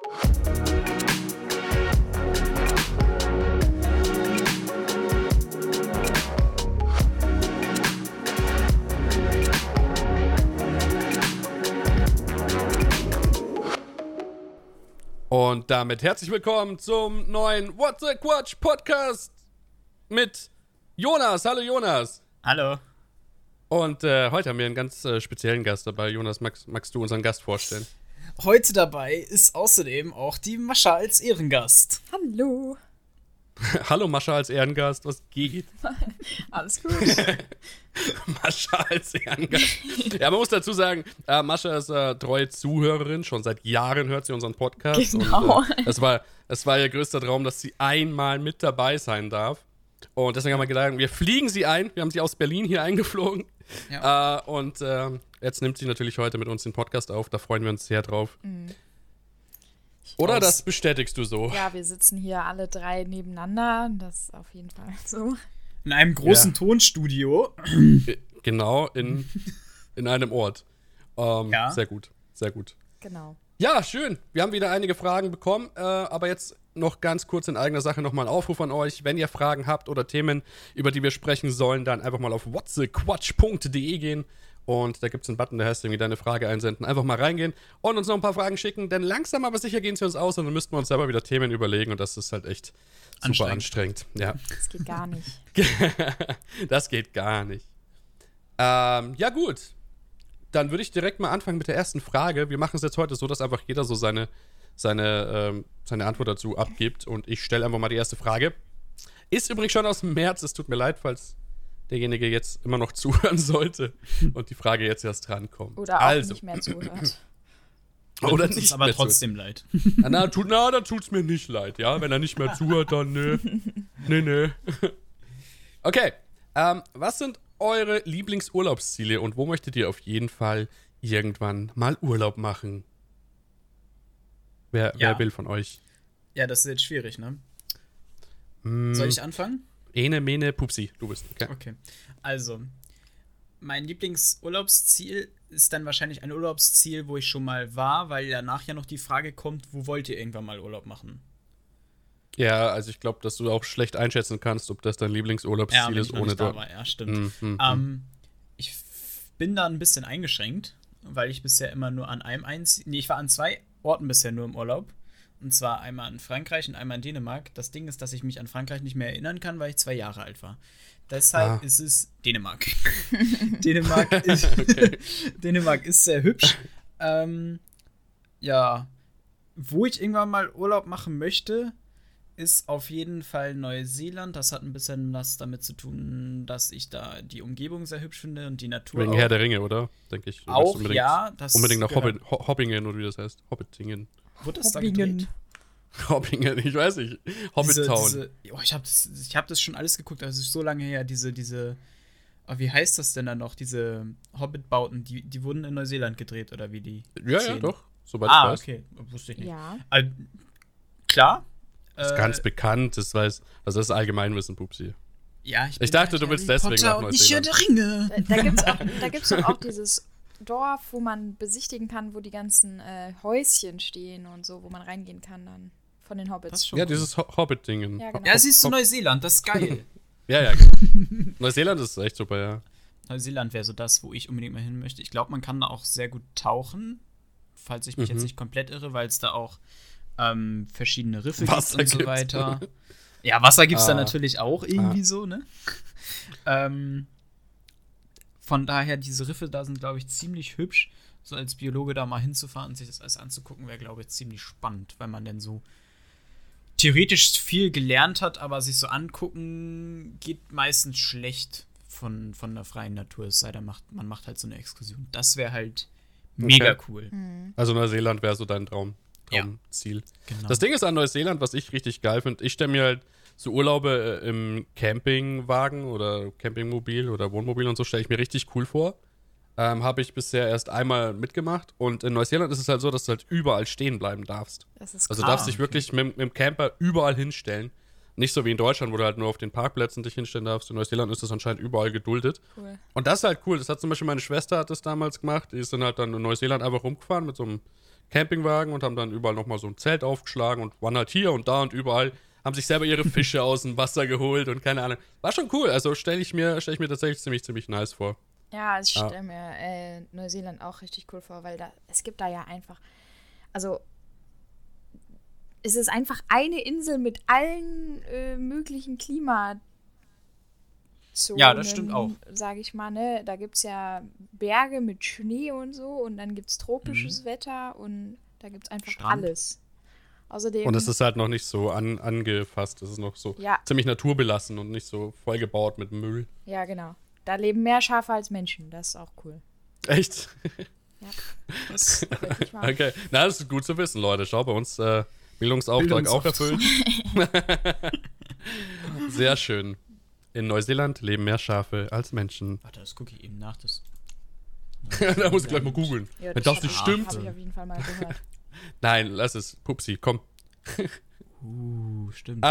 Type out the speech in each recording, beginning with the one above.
Und damit herzlich willkommen zum neuen What the Quatsch Podcast mit Jonas. Hallo Jonas. Hallo. Und heute haben wir einen ganz speziellen Gast dabei. Jonas, magst du unseren Gast vorstellen? Heute dabei ist außerdem auch die Mascha als Ehrengast. Hallo. Hallo Mascha als Ehrengast, was geht? Alles gut. Mascha als Ehrengast. Ja, man muss dazu sagen, Mascha ist treue Zuhörerin, schon seit Jahren hört sie unseren Podcast. Genau. Und, es war ihr größter Traum, dass sie einmal mit dabei sein darf. Und deswegen haben wir gedacht, wir fliegen sie ein. Wir haben sie aus Berlin hier eingeflogen. Ja. Und jetzt nimmt sie natürlich heute mit uns den Podcast auf. Da freuen wir uns sehr drauf. Mhm. Oder das bestätigst du so? Ja, wir sitzen hier alle drei nebeneinander. Das ist auf jeden Fall so. In einem großen Tonstudio. Genau, in einem Ort. Ja. Sehr gut, sehr gut. Genau. Ja, schön. Wir haben wieder einige Fragen bekommen, aber jetzt noch ganz kurz in eigener Sache nochmal ein Aufruf an euch. Wenn ihr Fragen habt oder Themen, über die wir sprechen sollen, dann einfach mal auf whatthequatsch.de gehen. Und da gibt es einen Button, der heißt irgendwie deine Frage einsenden. Einfach mal reingehen und uns noch ein paar Fragen schicken, denn langsam aber sicher gehen sie uns aus und dann müssten wir uns selber wieder Themen überlegen und das ist halt echt super anstrengend. Ja. Das geht gar nicht. Das geht gar nicht. Ja gut, dann würde ich direkt mal anfangen mit der ersten Frage. Wir machen es jetzt heute so, dass einfach jeder so seine Antwort dazu abgibt und ich stelle einfach mal die erste Frage. Ist übrigens schon aus dem März, es tut mir leid, falls derjenige jetzt immer noch zuhören sollte und die Frage jetzt erst drankommt. Oder auch nicht mehr zuhört. Oder nicht, aber trotzdem leid. Dann tut's mir nicht leid, ja? Wenn er nicht mehr zuhört, dann nö. Okay, was sind eure Lieblingsurlaubsziele und wo möchtet ihr auf jeden Fall irgendwann mal Urlaub machen? Wer will von euch? Ja, das ist jetzt schwierig, ne? Soll ich anfangen? Ene, mene, pupsi, du bist. Okay. Also, mein Lieblingsurlaubsziel ist dann wahrscheinlich ein Urlaubsziel, wo ich schon mal war, weil danach ja noch die Frage kommt, wo wollt ihr irgendwann mal Urlaub machen? Ja, also ich glaube, dass du auch schlecht einschätzen kannst, ob das dein Lieblingsurlaubsziel ist, ohne da war. Ja, stimmt. Ich bin da ein bisschen eingeschränkt, weil ich bisher immer nur an ich war an 2 Orten bisher nur im Urlaub. Und zwar einmal in Frankreich und einmal in Dänemark. Das Ding ist, dass ich mich an Frankreich nicht mehr erinnern kann, weil ich 2 Jahre alt war. Deshalb ist es Dänemark. Dänemark ist sehr hübsch. Ja, wo ich irgendwann mal Urlaub machen möchte, ist auf jeden Fall Neuseeland. Das hat ein bisschen was damit zu tun, dass ich da die Umgebung sehr hübsch finde und die Natur wegen auch. Herr der Ringe, oder? Denke ich. Auch, ja. Unbedingt nach Hobbingen, oder wie das heißt. Hobbitingen. Wurde das da gedreht? Hobbingen, ich weiß nicht. Hobbit-Town. Ich hab das schon alles geguckt, also ist so lange her, wie heißt das denn dann noch? Diese Hobbit-Bauten, die wurden in Neuseeland gedreht, oder wie die? Ja, doch. Soweit ich weiß. Okay, wusste ich nicht. Ja. Klar. Das ist ganz bekannt, das ist Allgemeinwissen, Pupsi. Ja, ich dachte, du willst deswegen nach Neuseeland. Herr der Ringe. Da gibt's doch auch dieses Dorf, wo man besichtigen kann, wo die ganzen Häuschen stehen und so, wo man reingehen kann dann von den Hobbits. Ja, dieses Hobbit-Dingen. Ja, genau. Ja, siehst du, Neuseeland, das ist geil. Ja, genau. Neuseeland ist echt super, ja. Neuseeland wäre so das, wo ich unbedingt mal hin möchte. Ich glaube, man kann da auch sehr gut tauchen, falls ich mich jetzt nicht komplett irre, weil es da auch verschiedene Riffe gibt und so weiter. Ja, Wasser gibt es da natürlich auch irgendwie so, ne? Von daher, diese Riffe da sind, glaube ich, ziemlich hübsch. So als Biologe da mal hinzufahren und sich das alles anzugucken, wäre, glaube ich, ziemlich spannend, weil man denn so theoretisch viel gelernt hat, aber sich so angucken geht meistens schlecht von der freien Natur. Es sei denn, man macht halt so eine Exkursion. Das wäre halt mega cool. Also Neuseeland wäre so dein Traumziel. Ja, genau. Das Ding ist an Neuseeland, was ich richtig geil finde, ich stelle mir halt so Urlaube im Campingwagen oder Campingmobil oder Wohnmobil und so stelle ich mir richtig cool vor. Habe ich bisher erst einmal mitgemacht. Und in Neuseeland ist es halt so, dass du halt überall stehen bleiben darfst. Das ist also du darfst dich wirklich mit dem Camper überall hinstellen. Nicht so wie in Deutschland, wo du halt nur auf den Parkplätzen dich hinstellen darfst. In Neuseeland ist das anscheinend überall geduldet. Cool. Und das ist halt cool. Das hat zum Beispiel meine Schwester hat das damals gemacht. Die ist dann halt dann in Neuseeland einfach rumgefahren mit so einem Campingwagen und haben dann überall nochmal so ein Zelt aufgeschlagen und waren halt hier und da und überall, haben sich selber ihre Fische aus dem Wasser geholt und keine Ahnung. War schon cool, also stell ich mir tatsächlich ziemlich nice vor. Ja, ich stelle mir Neuseeland auch richtig cool vor, weil es gibt da ja einfach, also es ist einfach eine Insel mit allen möglichen Klimazonen. Ja, das stimmt auch. Sage ich mal, ne? Da gibt es ja Berge mit Schnee und so und dann gibt es tropisches Wetter und da gibt es einfach Strand. alles. Außerdem, Und es ist halt noch nicht so angefasst, es ist noch so Ja. ziemlich naturbelassen und nicht so vollgebaut mit Müll. ja, genau. Da leben mehr Schafe als Menschen, das ist auch cool. Echt? Ja, Was? wirklich wahr. Okay, na, das ist gut zu wissen, Leute. Schau, bei uns Bildungsauftrag auch erfüllt. Sehr schön. In Neuseeland leben mehr Schafe als Menschen. Warte, das gucke ich eben nach. Das Da muss ich gleich mal googeln. Ja, Wenn das nicht stimmt. Habe ich auf jeden Fall mal gehört. Nein, lass es. Pupsi, komm. stimmt.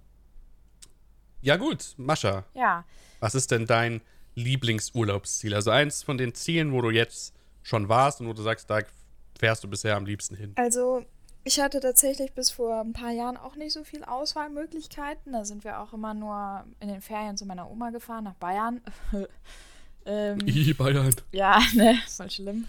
Ja gut, Mascha. Ja, Was ist denn dein Lieblingsurlaubsziel? Also eins von den Zielen, wo du jetzt schon warst und wo du sagst, da fährst du bisher am liebsten hin. also ich hatte tatsächlich bis vor ein paar Jahren auch nicht so viel Auswahlmöglichkeiten. Da sind wir auch immer nur in den Ferien zu meiner Oma gefahren, nach Bayern. Bayern. Ja, ne, voll schlimm.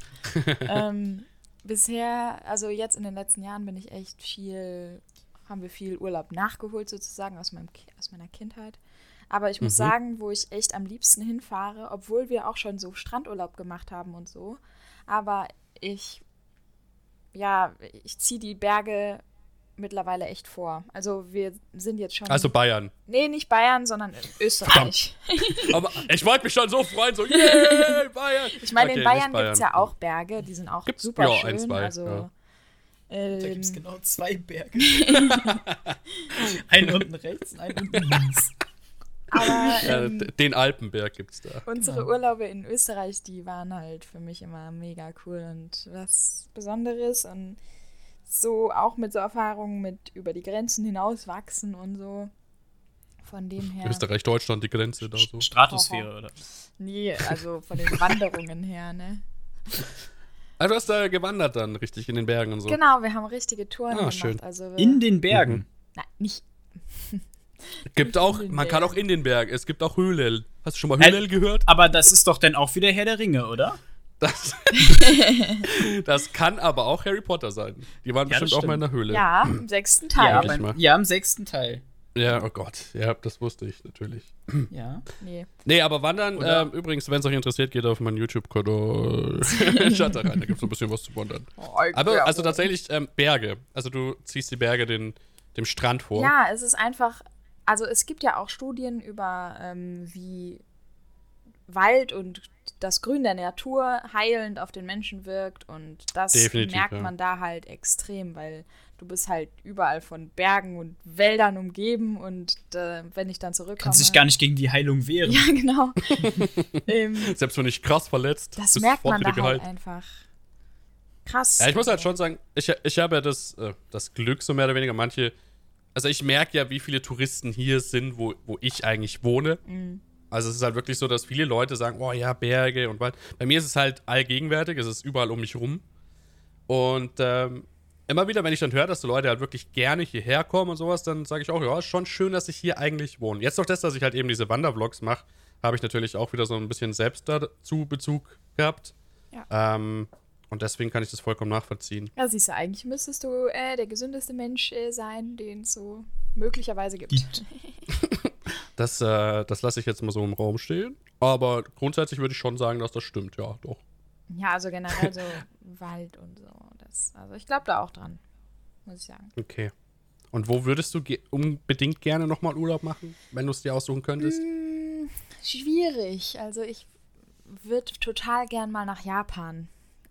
Bisher, also jetzt in den letzten Jahren haben wir viel Urlaub nachgeholt sozusagen aus meiner Kindheit. Aber ich muss sagen, wo ich echt am liebsten hinfahre, obwohl wir auch schon so Strandurlaub gemacht haben und so, aber ich ziehe die Berge mittlerweile echt vor. Also wir sind jetzt schon... Also Bayern. Nee, nicht Bayern, sondern Österreich. Aber ich wollte mich schon so freuen, so yeah, Bayern. Ich meine, Okay, in Bayern nicht gibt es ja auch Berge, die sind auch Gibt's, super ja, schön. ein, zwei, also, ja. Da gibt es genau 2 Berge. Einen unten rechts und einen unten links. aber Den Alpenberg gibt's da. unsere Urlaube in Österreich, die waren halt für mich immer mega cool und was Besonderes und so auch mit so Erfahrungen mit über die Grenzen hinauswachsen und so. Von dem her. Österreich, Deutschland, die Grenze da so. Stratosphäre, oder? Nee, also von den Wanderungen her, ne? Also du hast da gewandert dann richtig in den Bergen und so. Genau, wir haben richtige Touren gemacht. schön. Also In den Bergen. Nein, nicht. Gibt auch, in den man kann Bergen. auch in den Bergen. Es gibt auch Höhlel. Hast du schon mal Höhlel gehört? Aber das ist doch dann auch wieder Herr der Ringe, oder? Das kann aber auch Harry Potter sein. Die waren Ja, bestimmt das auch mal in der Höhle. Ja, im 6. Teil. Ja, Wirklich mal. im 6. Teil. Ja, oh Gott. Ja, das wusste ich natürlich. Ja. Nee. Nee, aber wandern, Oder- übrigens, wenn es euch interessiert, geht auf meinen YouTube-Kanal. Schaut da rein, da gibt es ein bisschen was zu wandern. Aber, also tatsächlich, Berge. Also du ziehst die Berge dem Strand vor. Ja, es ist einfach, also es gibt ja auch Studien über, wie Wald und das Grün der Natur heilend auf den Menschen wirkt und das Definitiv, merkt ja. man da halt extrem, weil du bist halt überall von Bergen und Wäldern umgeben und wenn ich dann zurückkomme... Kannst dich gar nicht gegen die Heilung wehren. Ja, genau. Selbst wenn ich krass verletzt, Das bist merkt sofort man da wieder halt geheilt. einfach. Krass. Ja, ich muss halt schon sagen, ich habe ja das Glück, so mehr oder weniger, also ich merke ja, wie viele Touristen hier sind, wo ich eigentlich wohne. Also es ist halt wirklich so, dass viele Leute sagen, oh ja, Berge und Wald. Bei mir ist es halt allgegenwärtig, es ist überall um mich rum. Und immer wieder, wenn ich dann höre, dass die Leute halt wirklich gerne hierher kommen und sowas, dann sage ich auch, ja, ist schon schön, dass ich hier eigentlich wohne. Jetzt durch das, dass ich halt eben diese Wandervlogs mache, habe ich natürlich auch wieder so ein bisschen selbst dazu Bezug gehabt. Ja. Und deswegen kann ich das vollkommen nachvollziehen. Ja, siehst du, eigentlich müsstest du der gesündeste Mensch sein, den es so möglicherweise gibt. Das lasse ich jetzt mal so im Raum stehen. Aber grundsätzlich würde ich schon sagen, dass das stimmt, ja, doch. Ja, also generell so Wald und so. Also ich glaube da auch dran, muss ich sagen. Okay. Und wo würdest du unbedingt gerne nochmal Urlaub machen, wenn du es dir aussuchen könntest? Schwierig. Also ich würde total gern mal nach Japan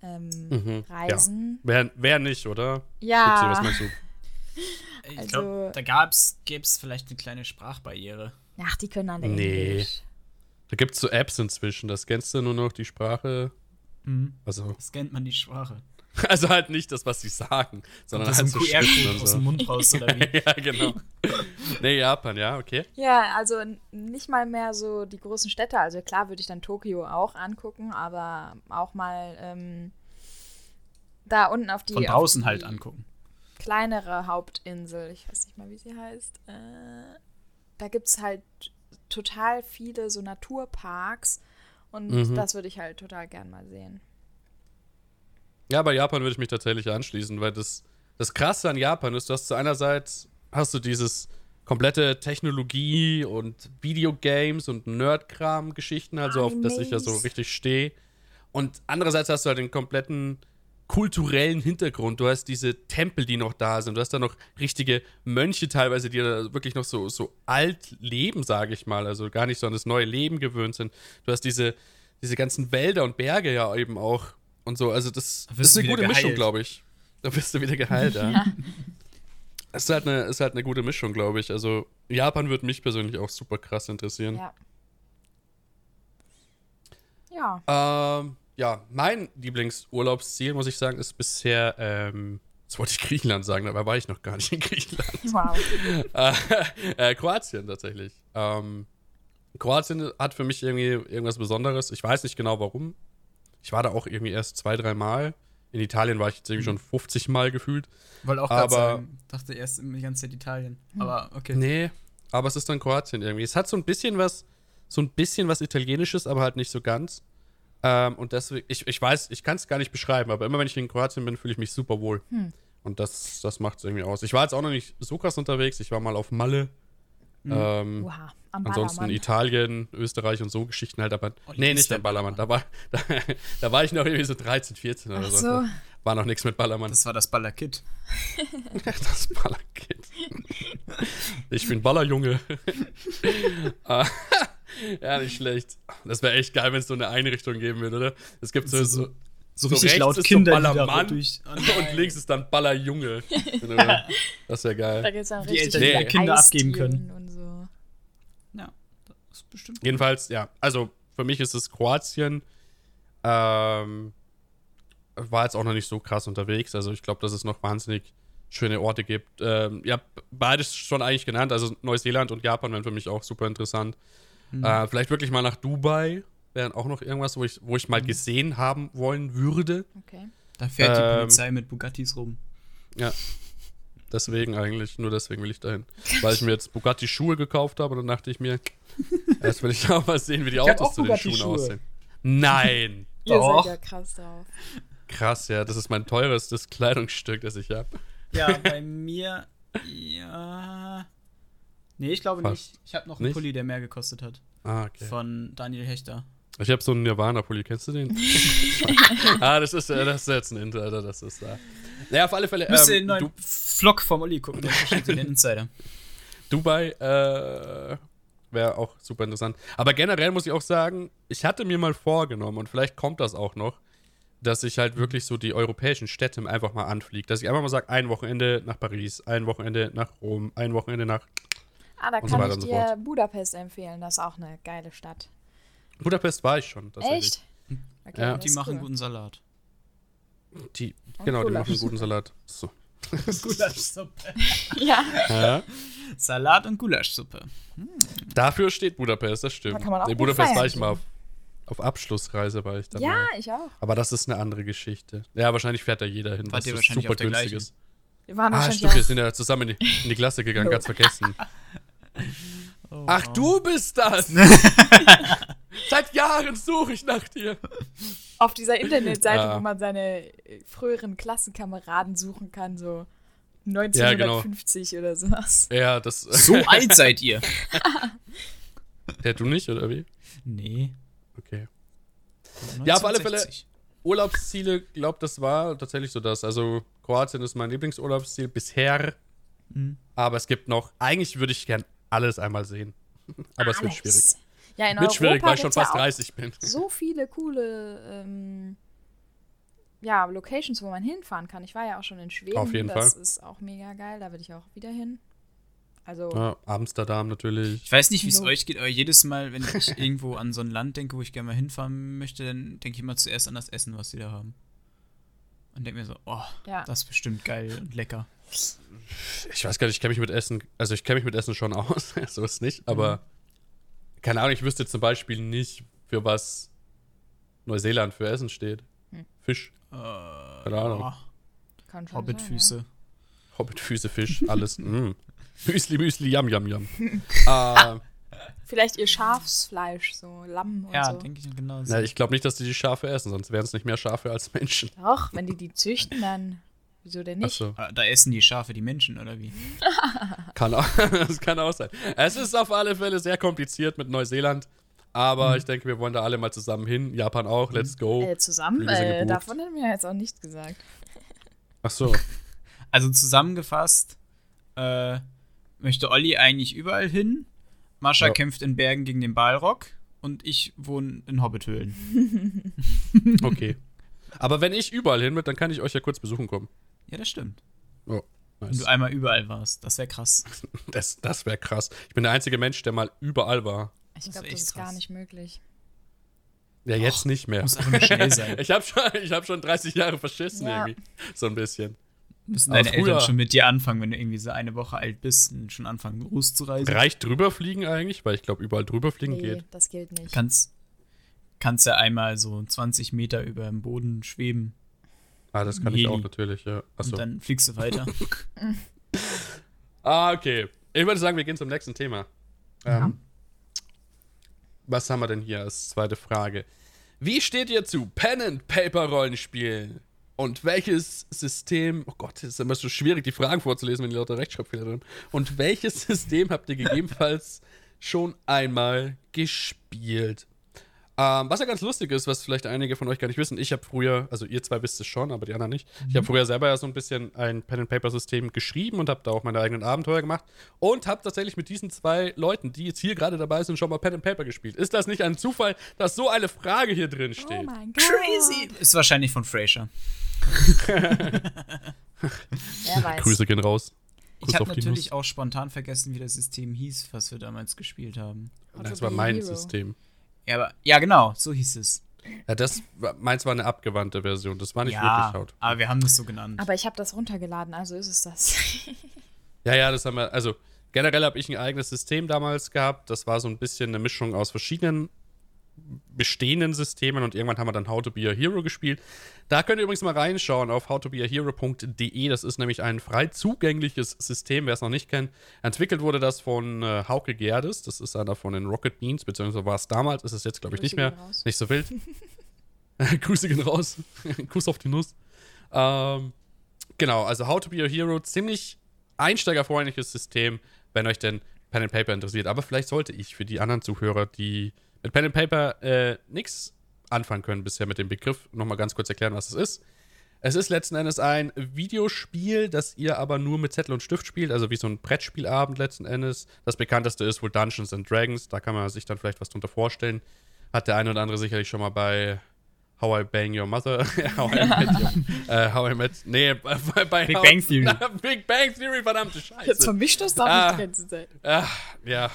reisen. Wer nicht, oder? Ja. Upsi, was meinst du? Ich Also- glaube, da gäbe es vielleicht eine kleine Sprachbarriere. Ach, die können alle Nee. Englisch. Da gibt es so Apps inzwischen, da scannst du nur noch die Sprache. Also, Scannt man die Sprache. also halt nicht das, was sie sagen, sondern Da halt ist so ein Schriften QR-Code und aus so. dem Mund raus, oder wie? Ja, genau. Nee, Japan, ja, okay. Ja, also nicht mal mehr so die großen Städte. Also klar würde ich dann Tokio auch angucken, aber auch mal Da unten auf die von draußen auf die halt angucken. kleinere Hauptinsel, ich weiß nicht mal, wie sie heißt. Da gibt es halt total viele so Naturparks und das würde ich halt total gern mal sehen. Ja, bei Japan würde ich mich tatsächlich anschließen, weil das Krasse an Japan ist, dass du einerseits hast du dieses komplette Technologie und Videogames und Nerdkram-Geschichten, also auf das ich ja so richtig stehe. Und andererseits hast du halt den kompletten kulturellen Hintergrund. Du hast diese Tempel, die noch da sind. Du hast da noch richtige Mönche teilweise, die da wirklich noch so alt leben, sage ich mal. Also gar nicht so an das neue Leben gewöhnt sind. Du hast diese ganzen Wälder und Berge ja eben auch und so. Also das ist eine gute Mischung, glaube ich. Da bist du wieder geheilt, ja. Es ist halt eine gute Mischung, glaube ich. Also Japan würde mich persönlich auch super krass interessieren. Ja, mein Lieblingsurlaubsziel, muss ich sagen, ist bisher, jetzt wollte ich Griechenland sagen, dabei war ich noch gar nicht in Griechenland. Wow. Kroatien tatsächlich. Kroatien hat für mich irgendwie irgendwas Besonderes. Ich weiß nicht genau warum. Ich war da auch irgendwie erst 2-3 Mal. In Italien war ich jetzt irgendwie schon 50 Mal gefühlt. Wollte auch gerade sagen, dachte erst die ganze Zeit Italien. Aber okay. Nee, aber es ist dann Kroatien irgendwie. Es hat so ein bisschen was Italienisches, aber halt nicht so ganz. Und deswegen, ich weiß, ich kann es gar nicht beschreiben, aber immer wenn ich in Kroatien bin, fühle ich mich super wohl. Und das macht es irgendwie aus. Ich war jetzt auch noch nicht so krass unterwegs. Ich war mal auf Malle. Oha, am ansonsten Ballermann. Italien, Österreich und so Geschichten halt, aber nee, nicht am Ballermann. Da war ich noch irgendwie so 13, 14 oder so. Da war noch nichts mit Ballermann. Das war das Ballerkid. Das Ballerkid. Ich bin Ballerjunge. Ja, nicht schlecht. Das wäre echt geil, wenn es so eine Einrichtung geben würde, oder? Es gibt so richtig rechts laut ist Kinder, so Ballermann durch. und links ist dann Ballerjunge. Das wäre geil. Da gibt's dann Die richtig Eltern, die viele Kinder abgeben Eisdielen können. Und so. Ja, das ist bestimmt. Jedenfalls, ja. Also, für mich ist es Kroatien. War jetzt auch noch nicht so krass unterwegs. Also, ich glaube, dass es noch wahnsinnig schöne Orte gibt. Ja, beides schon eigentlich genannt. Also, Neuseeland und Japan wären für mich auch super interessant. Vielleicht wirklich mal nach Dubai. Wäre auch noch irgendwas, wo ich mal gesehen haben wollen würde. Okay. Da fährt die Polizei mit Bugattis rum. Ja. Nur deswegen will ich dahin. Weil ich mir jetzt Bugatti-Schuhe gekauft habe und dann dachte ich mir, jetzt will ich auch mal sehen, wie die Autos zu den Schuhen aussehen. Nein! Ihr seid ja krass drauf. Krass, ja, das ist mein teurestes Kleidungsstück, das ich habe. Ja, bei mir, ja. Nee, ich glaube nicht. Ich habe noch einen Pulli, der mehr gekostet hat. Ah, okay. Von Daniel Hechter. Ich habe so einen Nirvana-Pulli, kennst du den? Das ist jetzt ein Intro, Alter, das ist da. Naja, auf alle Fälle. Müsst ihr den neuen Vlog vom Olli gucken, der versteht den Insider. Dubai, wäre auch super interessant. Aber generell muss ich auch sagen, ich hatte mir mal vorgenommen, und vielleicht kommt das auch noch, dass ich halt wirklich so die europäischen Städte einfach mal anfliege. Dass ich einfach mal sage, ein Wochenende nach Paris, ein Wochenende nach Rom, ein Wochenende nach da kann ich dir Budapest empfehlen. Das ist auch eine geile Stadt. Budapest war ich schon, tatsächlich. Echt? Okay, ja. Die machen guten Salat. Die machen einen guten Salat. So. Gulaschsuppe. Ja. Salat und Gulaschsuppe. Dafür steht Budapest, das stimmt. Da kann man auch in Budapest war ich mal auf Abschlussreise, war ich dann mal. Ich auch. Aber das ist eine andere Geschichte. Ja, wahrscheinlich fährt da jeder hin. Wart ihr was wahrscheinlich super auf der günstig gleichen? ist. Wir waren Stimmt, wir sind ja zusammen in die Klasse gegangen, ganz vergessen. Oh, Ach, du bist das! Seit Jahren suche ich nach dir. Auf dieser Internetseite, wo man seine früheren Klassenkameraden suchen kann, so 1950 oder sowas. Ja, das. So alt seid ihr. Ja, du nicht, oder wie? Nee. Okay. 1960. Ja, auf alle Fälle, Urlaubsziele, glaub, das war tatsächlich so das. Also, Kroatien ist mein Lieblingsurlaubsziel bisher. Aber es gibt noch, eigentlich würde ich gern alles einmal sehen. Aber es wird schwierig. Ja, in wird Europa schwierig, weil ich schon fast ja 30 bin. So viele coole Locations, wo man hinfahren kann. Ich war ja auch schon in Schweden. Auf jeden Fall. Das ist auch mega geil. Da will ich auch wieder hin. Also. Ja, Amsterdam natürlich. Ich weiß nicht, wie es euch geht, aber jedes Mal, wenn ich irgendwo an so ein Land denke, wo ich gerne mal hinfahren möchte, dann denke ich immer zuerst an das Essen, was die da haben. Und denke mir so, das ist bestimmt geil und lecker. Ich weiß gar nicht, ich kenne mich mit Essen schon aus. So ist es nicht, aber keine Ahnung, ich wüsste zum Beispiel nicht, für was Neuseeland für Essen steht. Fisch. Keine Ahnung. Kann schon Hobbitfüße. sein, Hobbitfüße, Fisch, alles. Müsli, yum. ja. Vielleicht ihr Schafsfleisch, so Lamm und Ja, so. denke ich genau so. Na, ich glaube nicht, dass die Schafe essen, sonst wären es nicht mehr Schafe als Menschen. Doch, wenn die züchten, dann wieso denn nicht? Achso, Da essen die Schafe die Menschen, oder wie? das kann auch sein. Es ist auf alle Fälle sehr kompliziert mit Neuseeland, aber ich denke, wir wollen da alle mal zusammen hin. Japan auch, let's go. Zusammen, Flüge sind gebucht. davon haben wir jetzt auch nichts gesagt. Achso, Also zusammengefasst, möchte Olli eigentlich überall hin. Mascha Ja. kämpft in Bergen gegen den Balrog und ich wohne in Hobbithöhlen. okay. Aber wenn ich überall hin will, dann kann ich euch ja kurz besuchen kommen. Ja, das stimmt. Oh, Wenn nice. du einmal überall warst, das wäre krass. Das wäre krass. Ich bin der einzige Mensch, der mal überall war. Ich Das glaube, ist das echt ist gar krass. nicht möglich. Ja, jetzt nicht mehr. Muss einfach nur schnell sein. Ich hab schon 30 Jahre verschissen Ja. irgendwie. So ein bisschen. Müssen Aber deine früher- Eltern schon mit dir anfangen, wenn du irgendwie so eine Woche alt bist und schon anfangen, groß zu reisen? Reicht drüber fliegen eigentlich? Weil ich glaube, überall drüber fliegen Nee, geht. das gilt nicht. Kannst ja einmal so 20 Meter über dem Boden schweben Ah, das kann ich auch Heli. natürlich, ja. Achso. und dann fliegst du weiter. Okay. Ich würde sagen, wir gehen zum nächsten Thema. Was haben wir denn hier als zweite Frage? Wie steht ihr zu Pen-and-Paper-Rollenspielen? Und welches System, oh Gott, es ist immer so schwierig, die Fragen vorzulesen, wenn die lauter Rechtschreibfehler drin. Und welches System habt ihr gegebenenfalls schon einmal gespielt? Was ja ganz lustig ist, was vielleicht einige von euch gar nicht wissen, ich habe früher, also ihr zwei wisst es schon, aber die anderen nicht, ich habe früher selber ja so ein bisschen ein Pen-and-Paper-System geschrieben und habe da auch meine eigenen Abenteuer gemacht und habe tatsächlich mit diesen zwei Leuten, die jetzt hier gerade dabei sind, schon mal Pen-and-Paper gespielt. Ist das nicht ein Zufall, dass so eine Frage hier drin Oh steht? mein Gott. Crazy! Ist wahrscheinlich von Fraser. Wer weiß. Grüße gehen raus. Kuss Ich habe auf die natürlich Nuss. auch spontan vergessen, wie das System hieß, was wir damals gespielt haben. Das How war to be mein a hero. System. Ja, genau, so hieß es. Ja, meins war eine abgewandte Version, das war nicht wirklich laut. aber wir haben das so genannt. Aber ich habe das runtergeladen, also ist es das. Ja, das haben wir, also generell habe ich ein eigenes System damals gehabt, das war so ein bisschen eine Mischung aus verschiedenen bestehenden Systemen und irgendwann haben wir dann How to be a Hero gespielt. Da könnt ihr übrigens mal reinschauen auf howtobeahero.de, das ist nämlich ein frei zugängliches System, wer es noch nicht kennt. Entwickelt wurde das von Hauke Gerdes, das ist einer von den Rocket Beans, beziehungsweise war es damals, ist es jetzt glaube ich nicht Grüße mehr, gehen raus. nicht so wild. Grüße gehen raus, Kuss auf die Nuss. Genau, also How to be a Hero, ziemlich einsteigerfreundliches System, wenn euch denn Pen and Paper interessiert. Aber vielleicht sollte ich für die anderen Zuhörer, die mit Pen and Paper nichts anfangen können bisher mit dem Begriff, nochmal ganz kurz erklären, was es ist. Es ist letzten Endes ein Videospiel, das ihr aber nur mit Zettel und Stift spielt, also wie so ein Brettspielabend letzten Endes. Das bekannteste ist wohl Dungeons and Dragons, da kann man sich dann vielleicht was drunter vorstellen. Hat der eine oder andere sicherlich schon mal bei How I Bang Your Mother, bei Big Bang Theory. Big Bang Theory, verdammte Scheiße. Jetzt vermischt das doch nicht die ganze Zeit. Ja,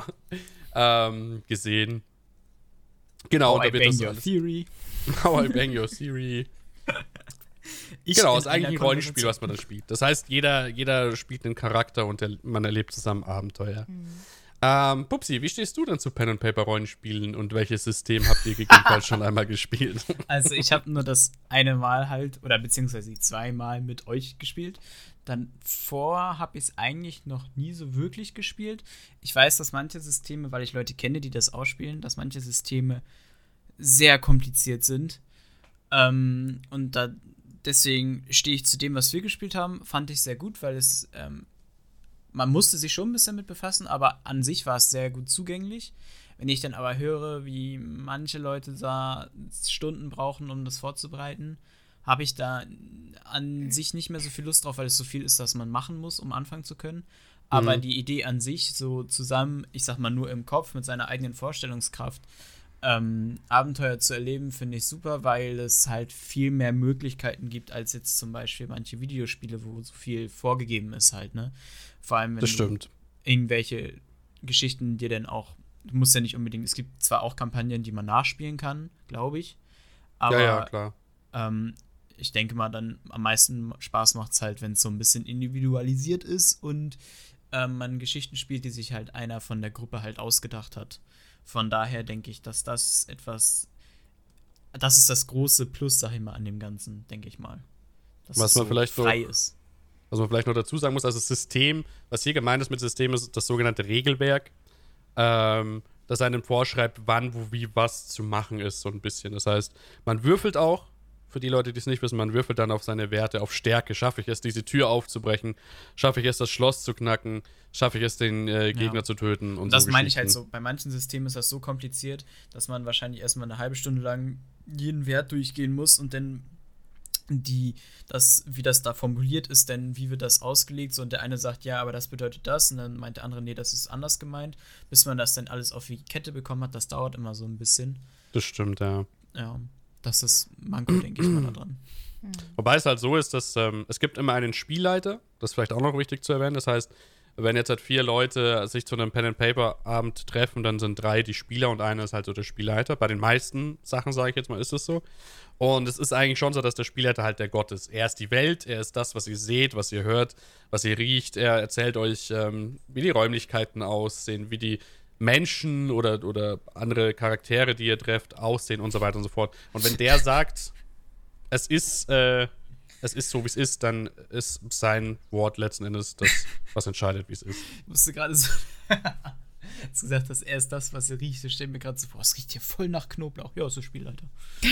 gesehen. Genau, How I da wird Bang das Your alles. Theory. How I Bang Your Theory. Genau, ist eigentlich ein Rollenspiel, was man da spielt. Das heißt, jeder spielt einen Charakter und man erlebt zusammen Abenteuer. Pupsi, wie stehst du denn zu Pen-and-Paper-Rollenspielen und welches System habt ihr gegebenenfalls schon einmal gespielt? Also ich habe nur das eine Mal halt, oder beziehungsweise 2 Mal mit euch gespielt. Dann habe ich es eigentlich noch nie so wirklich gespielt. Ich weiß, dass manche Systeme, weil ich Leute kenne, die das ausspielen, dass manche Systeme sehr kompliziert sind. Und deswegen stehe ich zu dem, was wir gespielt haben. Fand ich sehr gut, weil es man musste sich schon ein bisschen mit befassen, aber an sich war es sehr gut zugänglich. Wenn ich dann aber höre, wie manche Leute da Stunden brauchen, um das vorzubereiten, habe ich da an sich nicht mehr so viel Lust drauf, weil es so viel ist, dass man machen muss, um anfangen zu können. Aber die Idee an sich, so zusammen, ich sag mal nur im Kopf, mit seiner eigenen Vorstellungskraft, Abenteuer zu erleben, finde ich super, weil es halt viel mehr Möglichkeiten gibt, als jetzt zum Beispiel manche Videospiele, wo so viel vorgegeben ist halt, ne? Vor allem, wenn Das du stimmt. irgendwelche Geschichten dir dann auch, du musst ja nicht unbedingt, es gibt zwar auch Kampagnen, die man nachspielen kann, glaube ich, aber Ja, klar. ich denke mal, dann am meisten Spaß macht es halt, wenn es so ein bisschen individualisiert ist und man Geschichten spielt, die sich halt einer von der Gruppe halt ausgedacht hat. Von daher denke ich, dass das etwas das ist das große Plus, sag ich mal, an dem Ganzen, denke ich mal. Dass Was es man so vielleicht so- frei ist. Was man vielleicht noch dazu sagen muss, also das System, was hier gemeint ist mit System, ist das sogenannte Regelwerk, das einem vorschreibt, wann, wo, wie, was zu machen ist, so ein bisschen. Das heißt, man würfelt auch, für die Leute, die es nicht wissen, man würfelt dann auf seine Werte, auf Stärke. Schaffe ich es, diese Tür aufzubrechen? Schaffe ich es, das Schloss zu knacken? Schaffe ich es, den Gegner zu töten? Und das so meine ich halt Geschichten. so. Bei manchen Systemen ist das so kompliziert, dass man wahrscheinlich erstmal eine halbe Stunde lang jeden Wert durchgehen muss und dann wie das da formuliert ist, denn wie wird das ausgelegt? So, und der eine sagt, ja, aber das bedeutet das, und dann meint der andere, nee, das ist anders gemeint, bis man das dann alles auf die Kette bekommen hat. Das dauert immer so ein bisschen. Das stimmt, ja. Ja, das ist Manko, denke ich mal, da dran. Wobei es halt so ist, dass es gibt immer einen Spielleiter, das ist vielleicht auch noch wichtig zu erwähnen. Das heißt, wenn jetzt halt 4 Leute sich zu einem Pen-and-Paper-Abend treffen, dann sind 3 die Spieler und einer ist halt so der Spielleiter. Bei den meisten Sachen, sage ich jetzt mal, ist es so. Und es ist eigentlich schon so, dass der Spielleiter halt der Gott ist. Er ist die Welt, er ist das, was ihr seht, was ihr hört, was ihr riecht. Er erzählt euch, wie die Räumlichkeiten aussehen, wie die Menschen oder andere Charaktere, die ihr trefft, aussehen und so weiter und so fort. Und wenn der sagt, es ist so, wie es ist, dann ist sein Wort letzten Endes das, was entscheidet, wie es ist. Ich musste gerade so. Hast gesagt, dass er ist das, was ihr riecht. Da steht mir gerade so, boah, es riecht hier voll nach Knoblauch. Ja, ist der Spielleiter.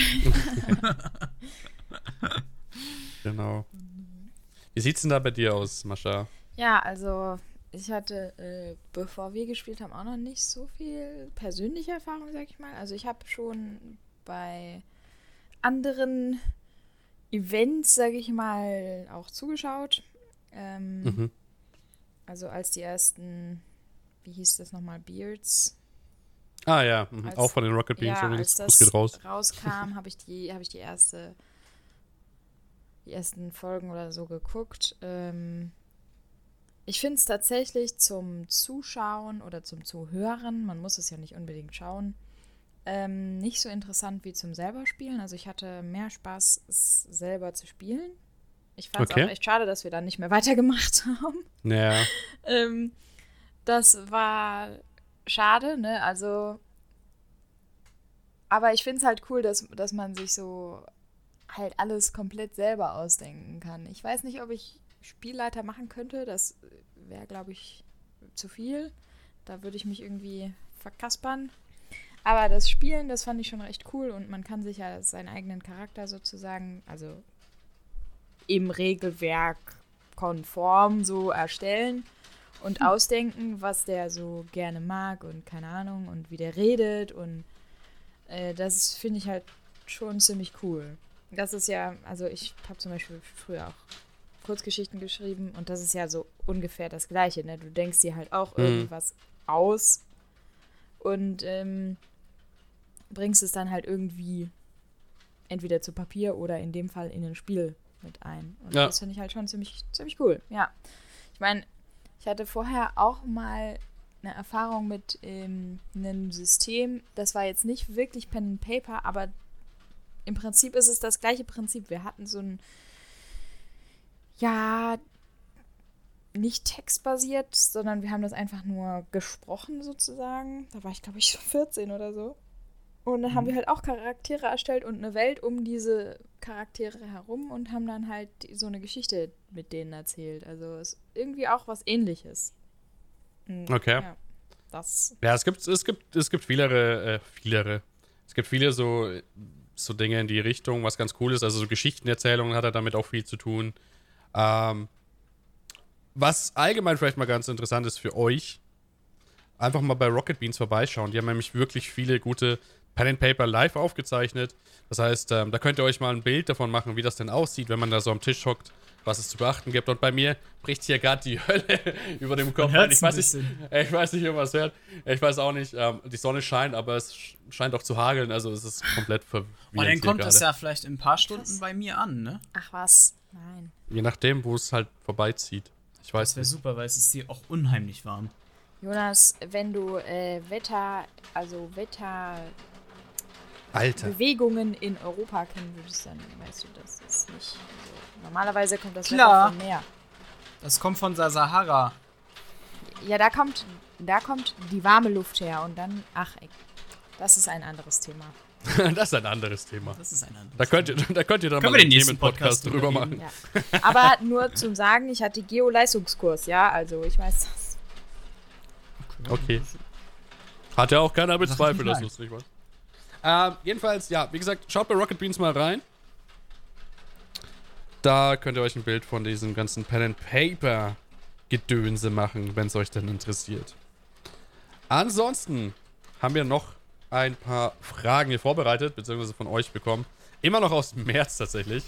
Genau. Wie sieht's denn da bei dir aus, Mascha? Ja, also ich hatte, bevor wir gespielt haben, auch noch nicht so viel persönliche Erfahrung, sag ich mal. Also ich habe schon bei anderen Events, sag ich mal, auch zugeschaut. Also als die ersten, wie hieß das nochmal, Beards? Ah ja, Als- auch von den Rocket Beans Ja, übrigens. als Das geht raus. rauskam, habe ich die ersten Folgen oder so geguckt. Ich finde es tatsächlich zum Zuschauen oder zum Zuhören, man muss es ja nicht unbedingt schauen, nicht so interessant wie zum selber spielen. Also ich hatte mehr Spaß, es selber zu spielen. Ich fand es Okay. auch echt schade, dass wir dann nicht mehr weitergemacht haben. Ja. Das war schade, ne? Also, aber ich finde es halt cool, dass man sich so halt alles komplett selber ausdenken kann. Ich weiß nicht, ob ich Spielleiter machen könnte. Das wäre, glaube ich, zu viel. Da würde ich mich irgendwie verkaspern. Aber das Spielen, das fand ich schon recht cool und man kann sich ja seinen eigenen Charakter sozusagen, also im Regelwerk konform so erstellen und ausdenken, was der so gerne mag und keine Ahnung und wie der redet und das finde ich halt schon ziemlich cool. Das ist ja, also ich habe zum Beispiel früher auch Kurzgeschichten geschrieben und das ist ja so ungefähr das Gleiche, ne? Du denkst dir halt auch irgendwas aus und bringst es dann halt irgendwie entweder zu Papier oder in dem Fall in ein Spiel mit ein. Und Ja. das finde ich halt schon ziemlich cool, ja. Ich meine, ich hatte vorher auch mal eine Erfahrung mit einem System, das war jetzt nicht wirklich Pen and Paper, aber im Prinzip ist es das gleiche Prinzip. Wir hatten so ein, ja, nicht textbasiert, sondern wir haben das einfach nur gesprochen sozusagen. Da war ich, glaube ich, 14 oder so. Und dann haben wir halt auch Charaktere erstellt und eine Welt um diese Charaktere herum und haben dann halt so eine Geschichte mit denen erzählt. Also ist irgendwie auch was Ähnliches. Okay. Ja, das. Ja, es gibt viele so Dinge in die Richtung, was ganz cool ist. Also so Geschichtenerzählungen hat er damit auch viel zu tun. Was allgemein vielleicht mal ganz interessant ist für euch, einfach mal bei Rocket Beans vorbeischauen. Die haben nämlich wirklich viele gute Pen and Paper live aufgezeichnet. Das heißt, da könnt ihr euch mal ein Bild davon machen, wie das denn aussieht, wenn man da so am Tisch hockt, was es zu beachten gibt. Und bei mir bricht hier gerade die Hölle über dem Kopf ein. Ich weiß nicht, ob man es hört. Ich weiß auch nicht. Die Sonne scheint, aber es scheint auch zu hageln. Also es ist komplett verwirrend. Und dann kommt das gerade. ja vielleicht in ein paar Stunden bei mir an, ne? Ach was? Nein. Je nachdem, wo es halt vorbeizieht. Ich weiß Das wäre nicht. super, weil es ist hier auch unheimlich warm. Jonas, wenn du Wetter Alter. Bewegungen in Europa kennen würdest, dann weißt du, das ist nicht so. Normalerweise kommt das Klar. Wetter vom Meer. Das kommt von der Sahara. Ja, da kommt die warme Luft her und dann, das ist ein anderes Thema. Das ist ein anderes Thema. Das ist ein anderes Da könnt ihr dann Können mal wir einen den nächsten Themenpodcast Podcast drüber drüber machen. Ja. Aber nur zum Sagen, ich hatte Geo-Leistungskurs, ja, also ich weiß das. Okay. Hat ja auch keiner bezweifelt, nicht dass du es nicht weißt. Jedenfalls, ja, wie gesagt, schaut bei Rocket Beans mal rein. Da könnt ihr euch ein Bild von diesem ganzen Pen-and-Paper-Gedönse machen, wenn es euch denn interessiert. Ansonsten haben wir noch ein paar Fragen hier vorbereitet, beziehungsweise von euch bekommen. Immer noch aus dem März tatsächlich.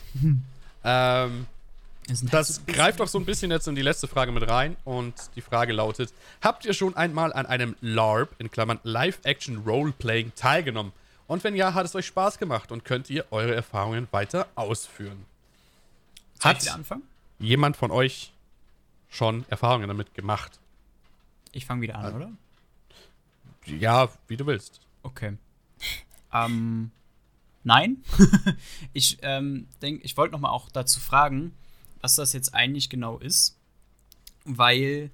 Das greift auch so ein bisschen jetzt in die letzte Frage mit rein. Und die Frage lautet: Habt ihr schon einmal an einem LARP, in Klammern Live-Action Roleplaying, teilgenommen? Und wenn ja, hat es euch Spaß gemacht und könnt ihr eure Erfahrungen weiter ausführen? Soll ich wieder anfangen? Jemand von euch schon Erfahrungen damit gemacht? Ich fange wieder an, oder? Ja, wie du willst. Okay. Nein. Ich denke, ich wollte noch mal auch dazu fragen, was das jetzt eigentlich genau ist. Weil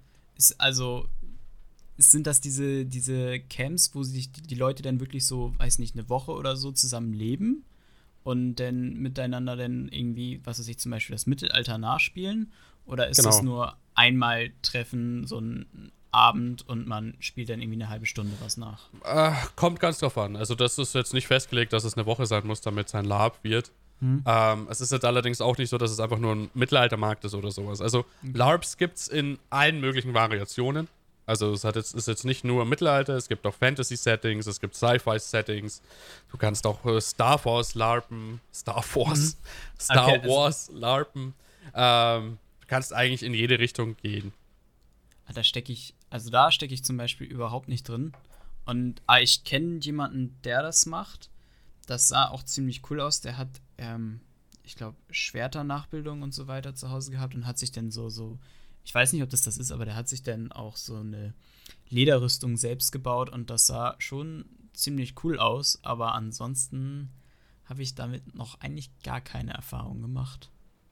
sind das diese Camps, wo sich die Leute dann wirklich so, weiß nicht, eine Woche oder so zusammen leben und dann miteinander dann irgendwie, was weiß ich, zum Beispiel das Mittelalter nachspielen? Oder ist das nur einmal Treffen, so ein Abend und man spielt dann irgendwie eine halbe Stunde was nach? Kommt ganz drauf an. Also das ist jetzt nicht festgelegt, dass es eine Woche sein muss, damit es ein LARP wird. Es ist jetzt allerdings auch nicht so, dass es einfach nur ein Mittelaltermarkt ist oder sowas. Also LARPs gibt es in allen möglichen Variationen. Also es ist jetzt nicht nur Mittelalter, es gibt auch Fantasy-Settings, es gibt Sci-Fi-Settings. Du kannst auch Star Wars LARPen. Star Wars LARPen. Du kannst eigentlich in jede Richtung gehen. Da stecke ich zum Beispiel überhaupt nicht drin. Und ich kenne jemanden, der das macht. Das sah auch ziemlich cool aus. Der hat, ich glaube, Schwerternachbildung und so weiter zu Hause gehabt und hat sich dann so, ich weiß nicht, ob das ist, aber der hat sich dann auch so eine Lederrüstung selbst gebaut und das sah schon ziemlich cool aus. Aber ansonsten habe ich damit noch eigentlich gar keine Erfahrung gemacht.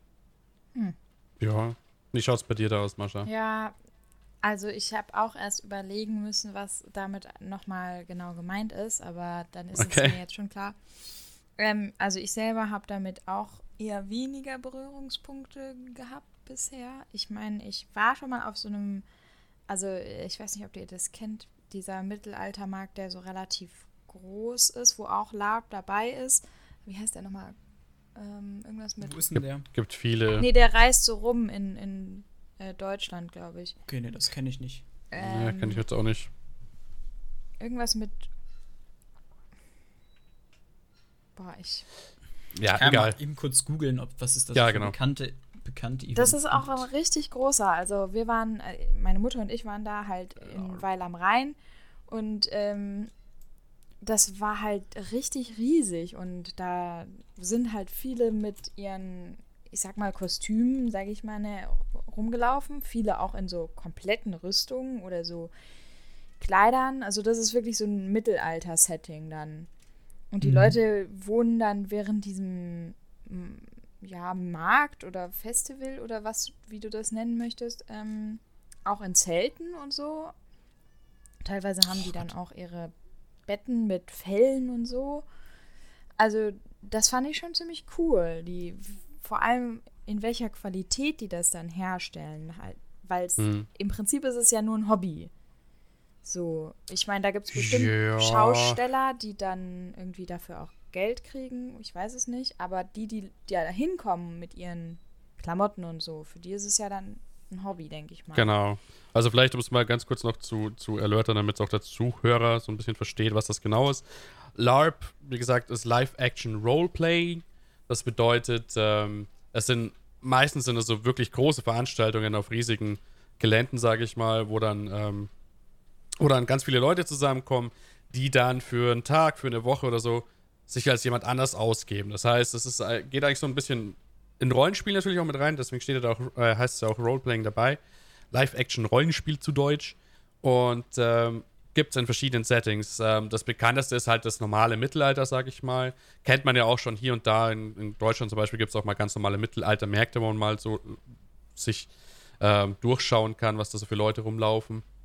Ja. Wie schaut's bei dir da aus, Mascha? Ja, also ich habe auch erst überlegen müssen, was damit nochmal genau gemeint ist, aber dann ist es mir jetzt schon klar. Also ich selber habe damit auch eher weniger Berührungspunkte gehabt bisher. Ich meine, ich war schon mal auf so einem, also ich weiß nicht, ob ihr das kennt, dieser Mittelaltermarkt, der so relativ groß ist, wo auch LARP dabei ist. Wie heißt der nochmal? Irgendwas mit... Wo ist denn der? Gibt viele... Nee, der reist so rum in Deutschland, glaube ich. Okay, nee, das kenne ich nicht. Ja, kenne ich jetzt auch nicht. Irgendwas mit... Ja, kann egal. Mal eben kurz googeln, was ist das Ja, für genau. bekannte Event. Das ist auch ein richtig großer. Also wir waren, meine Mutter und ich waren da halt in Weil am Rhein und das war halt richtig riesig und da sind halt viele mit ihren, ich sag mal, Kostümen, sage ich mal, rumgelaufen. Viele auch in so kompletten Rüstungen oder so Kleidern. Also das ist wirklich so ein Mittelalter-Setting dann. Und die Leute wohnen dann während diesem Markt oder Festival oder was, wie du das nennen möchtest, auch in Zelten und so. Teilweise haben die dann auch ihre Betten mit Fellen und so. Also das fand ich schon ziemlich cool. Vor allem in welcher Qualität die das dann herstellen. Halt, weil im Prinzip ist es ja nur ein Hobby. So, ich meine, da gibt es bestimmt Schausteller, die dann irgendwie dafür auch Geld kriegen. Ich weiß es nicht. Aber die da hinkommen mit ihren Klamotten und so, für die ist es ja dann ein Hobby, denke ich mal. Genau. Also vielleicht, um es mal ganz kurz noch zu erläutern, damit auch der Zuhörer so ein bisschen versteht, was das genau ist. LARP, wie gesagt, ist Live-Action Roleplay. Das bedeutet, meistens sind es so wirklich große Veranstaltungen auf riesigen Geländen, sage ich mal, wo dann ganz viele Leute zusammenkommen, die dann für einen Tag, für eine Woche oder so sich als jemand anders ausgeben. Das heißt, geht eigentlich so ein bisschen in Rollenspiel natürlich auch mit rein, deswegen heißt es ja auch Roleplaying dabei. Live-Action-Rollenspiel zu Deutsch. Und gibt es in verschiedenen Settings. Das bekannteste ist halt das normale Mittelalter, sag ich mal. Kennt man ja auch schon hier und da. In Deutschland zum Beispiel gibt es auch mal ganz normale Mittelalter-Märkte, wo man mal so sich durchschauen kann, was da so für Leute rumlaufen.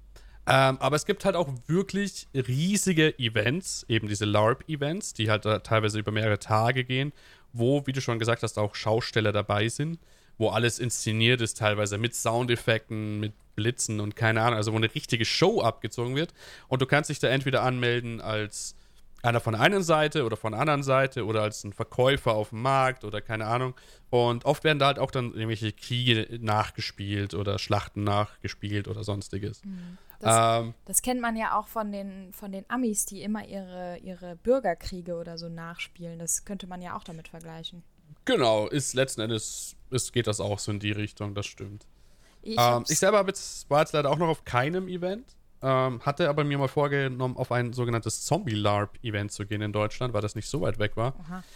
Aber es gibt halt auch wirklich riesige Events, eben diese LARP-Events, die halt teilweise über mehrere Tage gehen, wo, wie du schon gesagt hast, auch Schausteller dabei sind, wo alles inszeniert ist, teilweise mit Soundeffekten, mit Blitzen und keine Ahnung, also wo eine richtige Show abgezogen wird. Und du kannst dich da entweder anmelden als einer von der einen Seite oder von der anderen Seite oder als ein Verkäufer auf dem Markt oder keine Ahnung. Und oft werden da halt auch dann irgendwelche Kriege nachgespielt oder Schlachten nachgespielt oder sonstiges. Das kennt man ja auch von den Amis, die immer ihre Bürgerkriege oder so nachspielen. Das könnte man ja auch damit vergleichen. Genau, ist letzten Endes geht das auch so in die Richtung, das stimmt. Ich selber war jetzt leider auch noch auf keinem Event, hatte aber mir mal vorgenommen, auf ein sogenanntes Zombie-LARP-Event zu gehen in Deutschland, weil das nicht so weit weg war.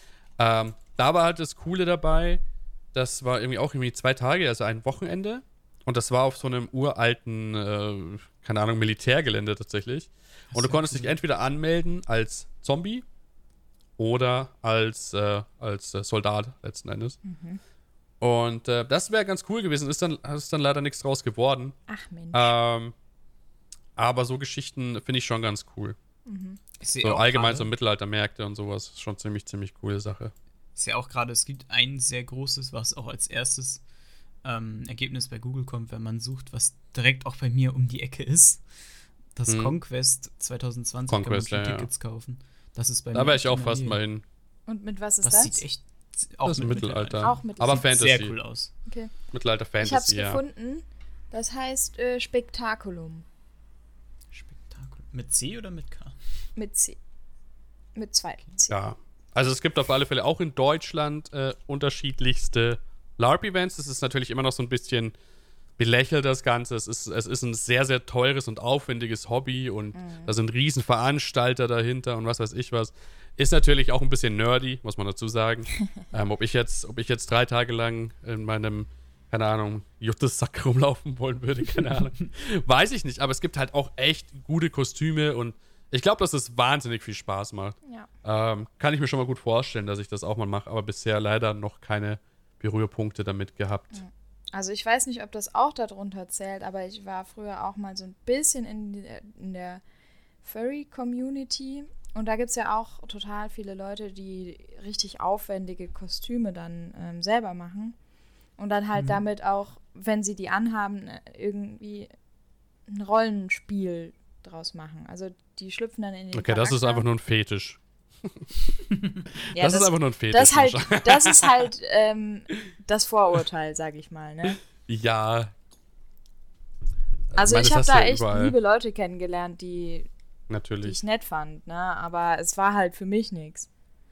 Da war halt das Coole dabei, das war irgendwie auch 2 Tage, also ein Wochenende. Und das war auf so einem uralten, keine Ahnung, Militärgelände tatsächlich. Und du konntest dich entweder anmelden als Zombie oder als Soldat letzten Endes. Und das wäre ganz cool gewesen. Ist dann leider nichts draus geworden. Ach Mensch. Aber so Geschichten finde ich schon ganz cool. So allgemein so Mittelaltermärkte und sowas ist schon ziemlich coole Sache. Ich sehe auch gerade, es gibt ein sehr großes, was auch als erstes Ergebnis bei Google kommt, wenn man sucht, was direkt auch bei mir um die Ecke ist. Das Conquest 2020 Conquest, kann man schon Tickets kaufen. Das ist bei mir. Da wäre ich auch fast mal hin. Und mit was ist das? Das sieht echt auch das mit Mittelalter. Auch Mittelalter. Aber Fantasy. Sehr cool aus. Okay. Mittelalter Fantasy, ich hab's gefunden. Das heißt Spektakulum. Spektakulum. Mit C oder mit K? Mit C. Mit 2 C. Ja. Also es gibt auf alle Fälle auch in Deutschland unterschiedlichste LARP-Events. Das ist natürlich immer noch so ein bisschen belächelt, das Ganze. Es ist ein sehr, sehr teures und aufwendiges Hobby und da sind riesen Veranstalter dahinter und was weiß ich was. Ist natürlich auch ein bisschen nerdy, muss man dazu sagen. Ob ich jetzt 3 Tage lang in meinem, keine Ahnung, Juttesack rumlaufen wollen würde, keine Ahnung. Weiß ich nicht, aber es gibt halt auch echt gute Kostüme und ich glaube, dass es wahnsinnig viel Spaß macht. Ja. Kann ich mir schon mal gut vorstellen, dass ich das auch mal mache, aber bisher leider noch keine Berührpunkte damit gehabt. Also ich weiß nicht, ob das auch darunter zählt, aber ich war früher auch mal so ein bisschen in der Furry-Community und da gibt es ja auch total viele Leute, die richtig aufwendige Kostüme dann selber machen und dann halt damit auch, wenn sie die anhaben, irgendwie ein Rollenspiel draus machen. Also die schlüpfen dann in den Okay, das ist einfach nur ein Fetisch. Ja, das ist einfach nur ein Fetisch. Das ist halt das Vorurteil, sag ich mal, ne? Ja. Also ich habe da echt überall. liebe Leute kennengelernt, die Natürlich. ich nett fand, ne? Aber es war halt für mich nichts.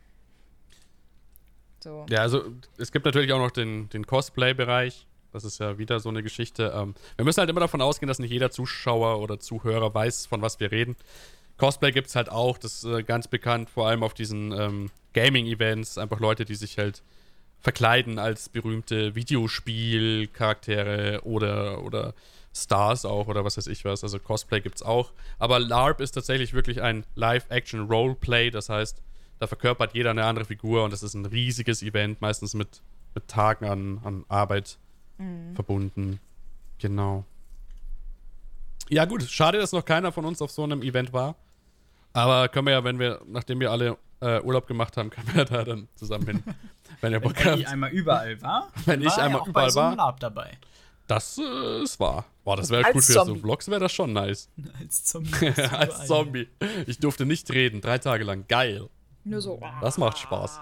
So. Ja, also es gibt natürlich auch noch den Cosplay-Bereich. Das ist ja wieder so eine Geschichte. Wir müssen halt immer davon ausgehen, dass nicht jeder Zuschauer oder Zuhörer weiß, von was wir reden. Cosplay gibt es halt auch, das ist ganz bekannt, vor allem auf diesen Gaming-Events. Einfach Leute, die sich halt verkleiden als berühmte Videospielcharaktere oder Stars auch oder was weiß ich was. Also Cosplay gibt's auch. Aber LARP ist tatsächlich wirklich ein Live-Action-Roleplay. Das heißt, da verkörpert jeder eine andere Figur und das ist ein riesiges Event, meistens mit Tagen an Arbeit verbunden. Genau. Ja gut, schade, dass noch keiner von uns auf so einem Event war. Aber können wir ja, nachdem wir alle Urlaub gemacht haben, können wir da dann zusammen hin. Wenn ihr Bock habt. Wenn ich einmal überall war, wenn ich einmal auch überall bei so einem war. LARP dabei. Das ist wahr. Boah, das wäre Als cool für Zombie. so Vlogs, wäre das schon nice. Als Zombie. Als Zombie. Ich durfte nicht reden, 3 Tage lang. Geil. Nur so. Das macht Spaß.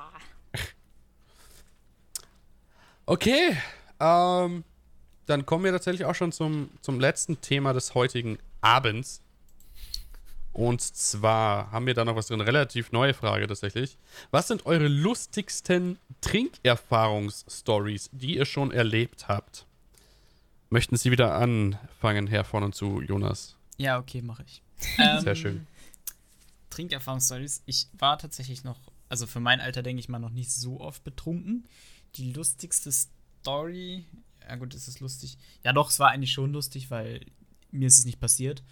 Okay, dann kommen wir tatsächlich auch schon zum letzten Thema des heutigen Abends. Und zwar haben wir da noch was drin, relativ neue Frage tatsächlich. Was sind eure lustigsten Trinkerfahrungsstories, die ihr schon erlebt habt? Möchten Sie wieder anfangen, Herr von und zu, Jonas? Ja, okay, mache ich. Sehr schön. Trinkerfahrungsstories. Ich war tatsächlich noch, also für mein Alter denke ich mal, noch nicht so oft betrunken. Die lustigste Story, ja gut, ist es lustig. Ja doch, es war eigentlich schon lustig, weil mir ist es nicht passiert.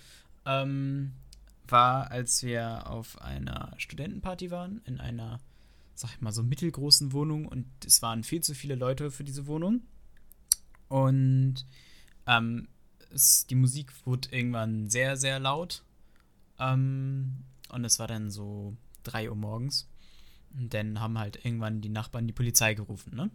War, als wir auf einer Studentenparty waren, in einer, sag ich mal, so mittelgroßen Wohnung und es waren viel zu viele Leute für diese Wohnung. Und die Musik wurde irgendwann sehr, sehr laut. Und es war dann so 3 Uhr morgens. Und dann haben halt irgendwann die Nachbarn die Polizei gerufen, ne?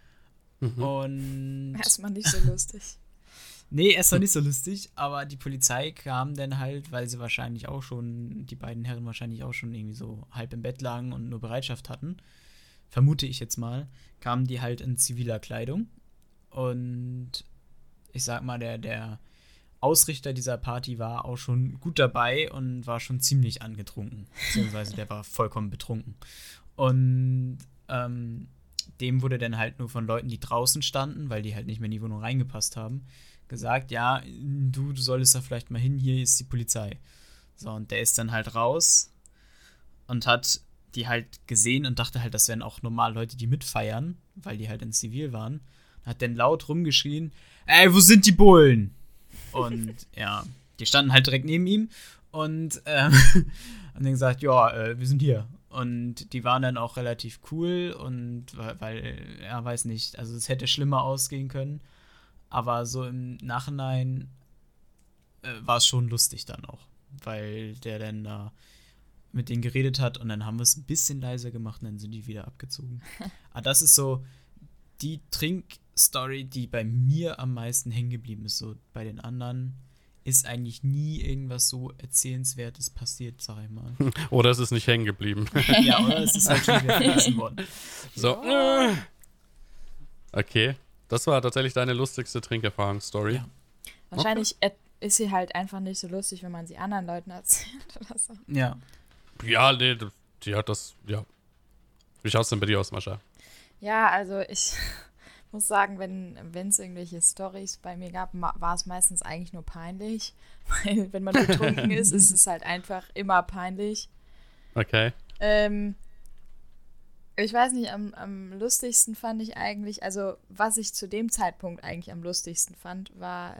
Und Erstmal nicht so lustig. nee, erstmal nicht so lustig, aber die Polizei kam dann halt, weil sie wahrscheinlich auch schon, die beiden Herren wahrscheinlich auch schon irgendwie so halb im Bett lagen und nur Bereitschaft hatten, vermute ich jetzt mal, kamen die halt in ziviler Kleidung. Und ich sag mal, der Ausrichter dieser Party war auch schon gut dabei und war schon ziemlich angetrunken. Beziehungsweise der war vollkommen betrunken. Und dem wurde dann halt nur von Leuten, die draußen standen, weil die halt nicht mehr in die Wohnung reingepasst haben, gesagt, ja, du solltest da vielleicht mal hin, hier ist die Polizei. So, und der ist dann halt raus und hat die halt gesehen und dachte halt, das wären auch normal Leute, die mitfeiern, weil die halt in Zivil waren. Hat dann laut rumgeschrien, ey, wo sind die Bullen? Und ja, die standen halt direkt neben ihm und haben dann gesagt, ja, wir sind hier. Und die waren dann auch relativ cool und weil, ja, weiß nicht, also es hätte schlimmer ausgehen können. Aber so im Nachhinein war es schon lustig dann auch, weil der dann da mit denen geredet hat und dann haben wir es ein bisschen leiser gemacht und dann sind die wieder abgezogen. Aber das ist so die Trinkstory, die bei mir am meisten hängen geblieben ist. So bei den anderen ist eigentlich nie irgendwas so Erzählenswertes passiert, sag ich mal. Oder es ist nicht hängen geblieben. Ja, oder es ist halt schon wieder vergessen worden. So. Okay. Das war tatsächlich deine lustigste Trinkerfahrungsstory. Ja. Wahrscheinlich ist sie halt einfach nicht so lustig, wenn man sie anderen Leuten erzählt oder so. Ja. Ja, nee, die hat das, ja. Wie schaut's denn bei dir aus, Mascha? Ja, also ich muss sagen, wenn es irgendwelche Storys bei mir gab, war es meistens eigentlich nur peinlich. Weil wenn man betrunken ist es halt einfach immer peinlich. Okay. Ich weiß nicht, am lustigsten fand ich eigentlich, also was ich zu dem Zeitpunkt eigentlich am lustigsten fand, war,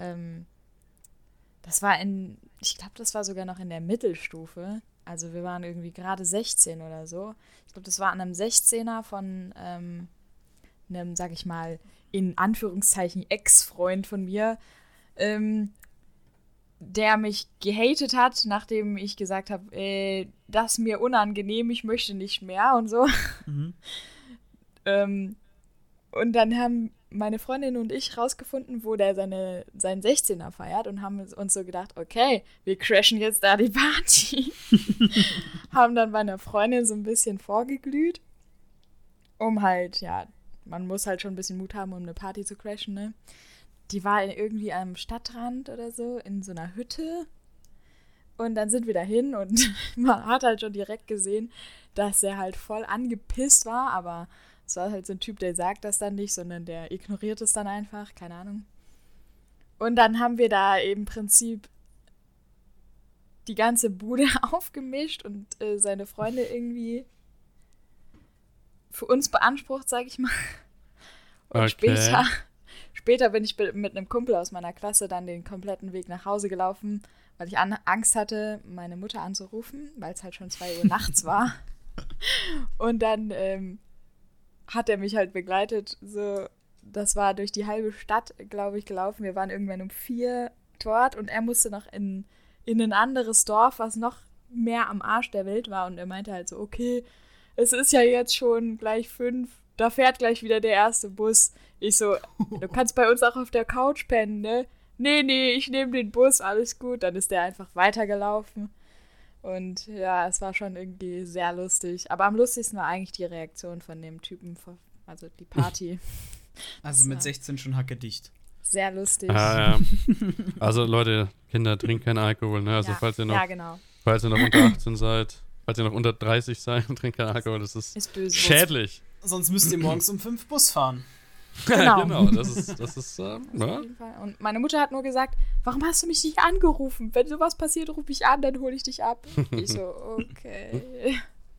ich glaube, das war sogar noch in der Mittelstufe. Also wir waren irgendwie gerade 16 oder so. Ich glaube, das war an einem 16er von einem, sag ich mal, in Anführungszeichen Ex-Freund von mir, der mich gehatet hat, nachdem ich gesagt habe, das ist mir unangenehm, ich möchte nicht mehr und so. Mhm. Und dann haben meine Freundin und ich rausgefunden, wo der seinen 16er feiert und haben uns so gedacht, okay, wir crashen jetzt da die Party. Haben dann meiner Freundin so ein bisschen vorgeglüht, um halt, ja, man muss halt schon ein bisschen Mut haben, um eine Party zu crashen, ne? Die war irgendwie am Stadtrand oder so, in so einer Hütte. Und dann sind wir dahin und man hat halt schon direkt gesehen, dass er halt voll angepisst war, aber es war halt so ein Typ, der sagt das dann nicht, sondern der ignoriert es dann einfach, keine Ahnung. Und dann haben wir da im Prinzip die ganze Bude aufgemischt und seine Freunde irgendwie für uns beansprucht, sag ich mal. Und Okay. später bin ich mit einem Kumpel aus meiner Klasse dann den kompletten Weg nach Hause gelaufen, weil ich Angst hatte, meine Mutter anzurufen, weil es halt schon 2 Uhr nachts war. Und dann hat er mich halt begleitet. So, das war durch die halbe Stadt, glaube ich, gelaufen. Wir waren irgendwann um 4 dort und er musste noch in ein anderes Dorf, was noch mehr am Arsch der Welt war. Und er meinte halt so, okay, es ist ja jetzt schon gleich 5, da fährt gleich wieder der erste Bus. Ich so, du kannst bei uns auch auf der Couch pennen, ne? Nee, ich nehme den Bus, alles gut. Dann ist der einfach weitergelaufen. Und ja, es war schon irgendwie sehr lustig. Aber am lustigsten war eigentlich die Reaktion von dem Typen, also die Party. Also mit 16 schon hackedicht. Sehr lustig. Ja. Also Leute, Kinder, trinkt keinen Alkohol, ne? Also ja, falls ihr noch genau. unter 18 seid, falls ihr noch unter 30 seid und trinkt keinen Alkohol, das ist böse. schädlich. Sonst müsst ihr morgens um 5 Bus fahren. Genau. Das ist Auf ja. jeden Fall. Und meine Mutter hat nur gesagt, warum hast du mich nicht angerufen? Wenn sowas passiert, rufe ich an, dann hole ich dich ab. Ich so, okay.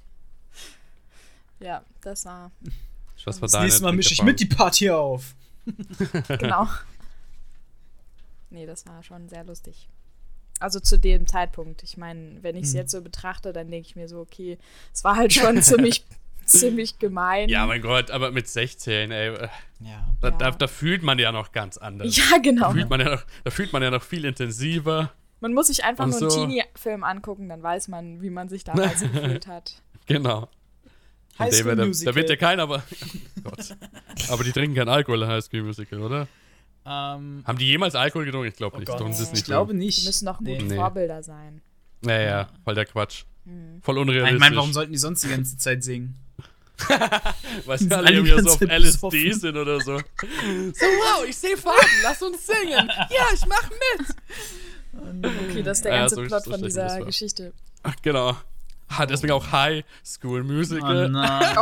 Ja, das war Das war Das nächste Mal mische ich mit die Party auf. genau. Nee, das war schon sehr lustig. Also zu dem Zeitpunkt. Ich meine, wenn ich es jetzt so betrachte, dann denke ich mir so, okay, es war halt schon ziemlich gemein. Ja, mein Gott, aber mit 16, ey. Ja. Da fühlt man ja noch ganz anders. Ja, genau. Da fühlt man ja noch viel intensiver. Man muss sich einfach Und nur einen so. Teenie-Film angucken, dann weiß man, wie man sich damals gefühlt hat. Genau. High School Da Musical. wird ja keiner, aber. Gott. Aber die trinken keinen Alkohol in High School Musical, oder? Haben die jemals Alkohol getrunken? Ich glaube nicht. Gott. Tun sie es Ich nicht. glaube nicht. Die müssen doch gute Nee. Vorbilder sein. Naja, voll der Quatsch. Voll Ich unrealistisch. meine, warum sollten die sonst die ganze Zeit singen? Weil sind sie alle alle irgendwie die so auf ganze Zeit LSD besoffen. sind oder so. So, wow, ich sehe Farben, lass uns singen. Ja, ich mach mit. Okay, das ist der Ja, ganze so- Plot so von stell ich mir das dieser vor. Geschichte. Ach, genau. Deswegen auch High School Oh Musical. nein.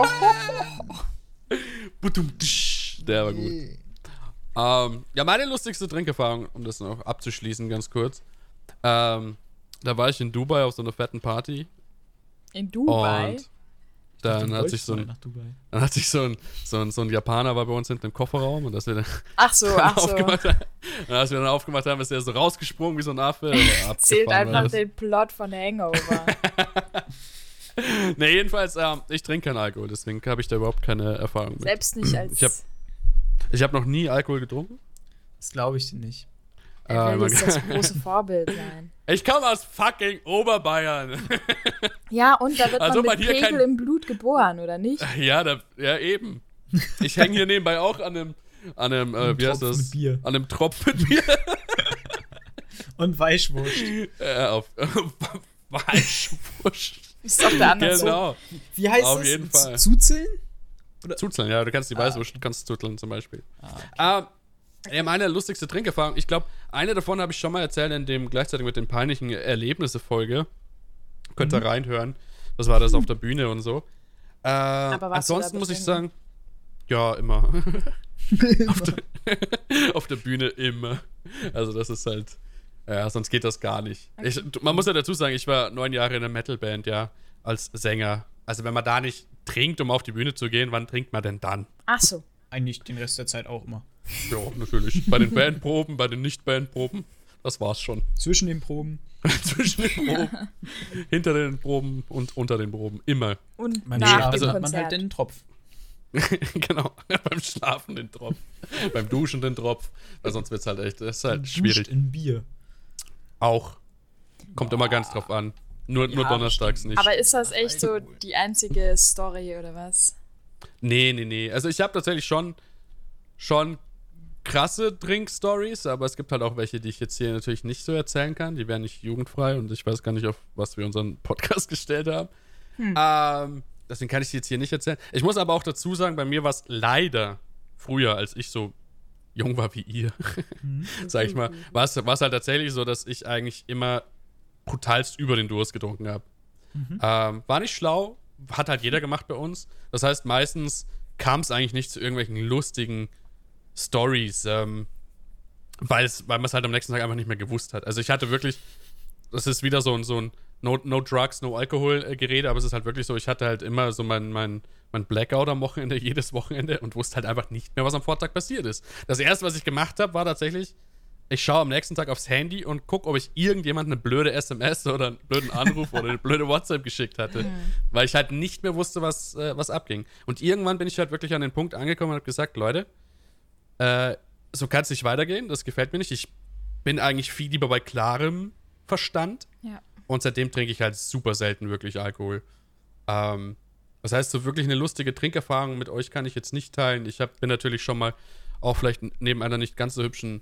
Budum, tsch. Der war gut. Ja, meine lustigste Trinkerfahrung, um das noch abzuschließen, ganz kurz. Da war ich in Dubai auf so einer fetten Party. In Dubai? Und dann hat sich so ein, nach Dubai. dann hat sich so ein Japaner war bei uns hinten im Kofferraum und dass wir dann, Ach so. aufgemacht haben, und als wir dann aufgemacht haben, ist er so rausgesprungen wie so ein Affe. Zählt Abgefahren war einfach das. den Plot von Hangover. Ne, jedenfalls, ich trinke keinen Alkohol, deswegen habe ich da überhaupt keine Erfahrung mit. Selbst nicht als... Ich hab noch nie Alkohol getrunken. Das glaube ich dir nicht. Er will jetzt das große Vorbild sein. Ich komme aus fucking Oberbayern. Ja, und da wird Also man man mit hier Pegel kein- im Blut geboren, oder nicht? Ja, eben. Ich hänge hier nebenbei auch an einem wie heißt Tropf das? mit Bier. An einem Tropf mit Bier. Und Weichwurst. Auf Weichwurst. Ist auf der anderen Seite. Genau. Wie heißt Auf das? jeden Fall. Zuzeln? Zuzeln, ja, du kannst die Weißwurst kannst zuzeln zum Beispiel. Ja, meine lustigste Trinkerfahrung, ich glaube, eine davon habe ich schon mal erzählt in dem gleichzeitig mit den peinlichen Erlebnisse-Folge. Könnt ihr reinhören. Das war das auf der Bühne und so. Aber warst du da Ansonsten muss ich betrunken? sagen, ja, immer. auf der Bühne immer. Also das ist halt, ja, sonst geht das gar nicht. Man muss ja dazu sagen, ich war 9 Jahre in einer Metalband, ja, als Sänger. Also wenn man da nicht trinkt, um auf die Bühne zu gehen, wann trinkt man denn dann? Ach so. Eigentlich den Rest der Zeit auch immer. Ja, natürlich. Bei den Bandproben, bei den Nicht-Bandproben, das war's schon. Zwischen den Proben. Zwischen den Proben, hinter den Proben und unter den Proben, immer. Und Beim nach Schlafen dem hat man Konzert. halt den Tropf. Genau, beim Schlafen den Tropf, beim Duschen den Tropf, weil sonst wird's halt echt, das ist halt schwierig. Duscht in Bier. Auch. Kommt immer ganz drauf an. Nur donnerstags nicht. Aber ist das echt so die einzige Story, oder was? Nee. Also ich habe tatsächlich schon krasse Drink-Stories, aber es gibt halt auch welche, die ich jetzt hier natürlich nicht so erzählen kann. Die wären nicht jugendfrei und ich weiß gar nicht, auf was wir unseren Podcast gestellt haben. Deswegen kann ich die jetzt hier nicht erzählen. Ich muss aber auch dazu sagen, bei mir war es leider früher, als ich so jung war wie ihr, sag ich mal, war es halt tatsächlich so, dass ich eigentlich immer brutalst über den Durst getrunken habe. War nicht schlau, hat halt jeder gemacht bei uns. Das heißt, meistens kam es eigentlich nicht zu irgendwelchen lustigen Stories, weil man es halt am nächsten Tag einfach nicht mehr gewusst hat. Also ich hatte wirklich, das ist wieder so ein No Drugs, No Alkohol Gerede, aber es ist halt wirklich so, ich hatte halt immer so mein Blackout am Wochenende, jedes Wochenende und wusste halt einfach nicht mehr, was am Vortag passiert ist. Das erste, was ich gemacht habe, war tatsächlich, ich schaue am nächsten Tag aufs Handy und gucke, ob ich irgendjemand eine blöde SMS oder einen blöden Anruf oder eine blöde WhatsApp geschickt hatte. Weil ich halt nicht mehr wusste, was abging. Und irgendwann bin ich halt wirklich an den Punkt angekommen und habe gesagt, Leute, so kann es nicht weitergehen, das gefällt mir nicht. Ich bin eigentlich viel lieber bei klarem Verstand. Ja. Und seitdem trinke ich halt super selten wirklich Alkohol. Das heißt, so wirklich eine lustige Trinkerfahrung mit euch kann ich jetzt nicht teilen. Ich bin natürlich schon mal auch vielleicht neben einer nicht ganz so hübschen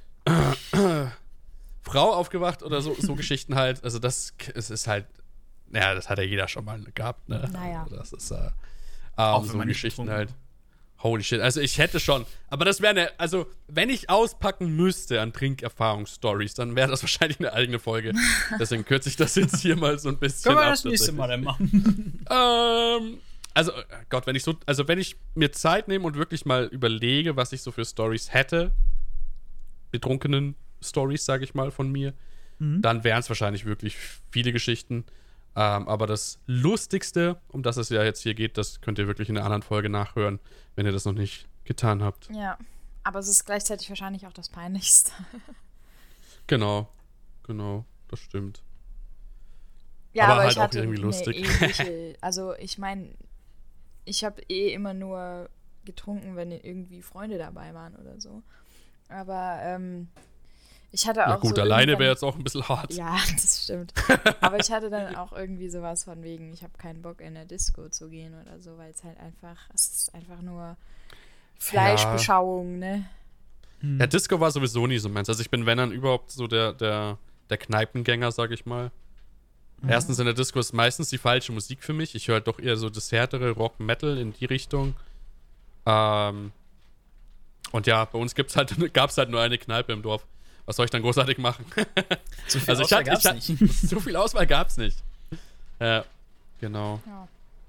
Frau aufgewacht oder so Geschichten halt. Also es ist halt, ja, das hat ja jeder schon mal gehabt, ne? Naja. Das ist Auch wenn so man nicht Geschichten betrunken halt. Holy shit, also ich hätte schon, aber das wäre also wenn ich auspacken müsste an Trinkerfahrungsstories, dann wäre das wahrscheinlich eine eigene Folge. Deswegen kürze ich das jetzt hier mal so ein bisschen Können wir ab, das nächste tatsächlich. Mal dann machen? Also, Gott, wenn ich mir Zeit nehme und wirklich mal überlege, was ich so für Stories hätte, betrunkenen Stories, sage ich mal, von mir, dann wären es wahrscheinlich wirklich viele Geschichten. Aber das Lustigste, um das es ja jetzt hier geht, das könnt ihr wirklich in einer anderen Folge nachhören, wenn ihr das noch nicht getan habt. Ja. Aber es ist gleichzeitig wahrscheinlich auch das Peinlichste. Genau, das stimmt. Ja, Aber aber halt ich auch hatte irgendwie eine lustig. ähnliche, also ich meine, ich habe immer nur getrunken, wenn irgendwie Freunde dabei waren oder so. Aber ich hatte auch Na gut, so alleine irgendwann- wäre jetzt auch ein bisschen hart. Ja, das stimmt. Aber ich hatte dann auch irgendwie sowas von wegen, ich habe keinen Bock in der Disco zu gehen oder so, weil es ist einfach nur Fleischbeschauung, ne? Ja, Disco war sowieso nie so meins. Also ich bin, wenn dann überhaupt so der Kneipengänger, sag ich mal. Erstens in der Disco ist meistens die falsche Musik für mich. Ich höre doch eher so das härtere Rock, Metal in die Richtung. Und ja, bei uns gab's halt nur eine Kneipe im Dorf. Was soll ich dann großartig machen? So viel Auswahl gab's nicht. So viel Auswahl gab's nicht. Ja, genau. Ja.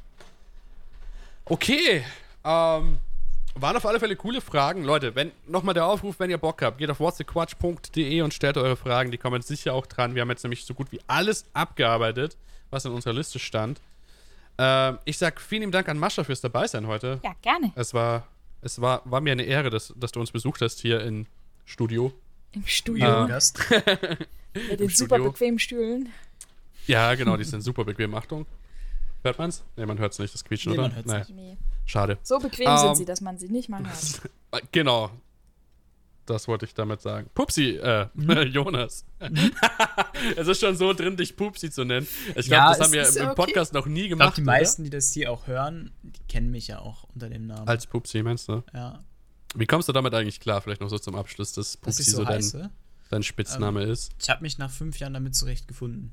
Okay, waren auf alle Fälle coole Fragen. Leute, wenn nochmal der Aufruf, wenn ihr Bock habt, geht auf whatsaquatch.de und stellt eure Fragen. Die kommen sicher auch dran. Wir haben jetzt nämlich so gut wie alles abgearbeitet, was in unserer Liste stand. Ich sag vielen lieben Dank an Mascha fürs Dabeisein heute. Ja, gerne. Es war mir eine Ehre, dass du uns besucht hast hier im Studio. Im Studio. Gast. Mit den im super Studio. bequemen Stühlen. Ja, genau, die sind super bequem. Achtung. Hört man's? Ne, man hört's nicht, das Quietschen, Nee, oder? man hört's nicht. Nee. Schade. So bequem sind sie, dass man sie nicht mal hört. Genau. Das wollte ich damit sagen. Pupsi, Jonas. Es ist schon so drin, dich Pupsi zu nennen. Ich glaube, Ja, das es haben wir ist im okay. Podcast noch nie Ich gemacht. glaube, die meisten, die das hier auch hören, die kennen mich ja auch unter dem Namen. oder? Als Pupsi, meinst du? Ja, Wie kommst du damit eigentlich klar? Vielleicht noch so zum Abschluss, dass dass Pupsi ich so so heiße. dein Spitzname ist. Ich habe mich nach 5 Jahren damit zurechtgefunden.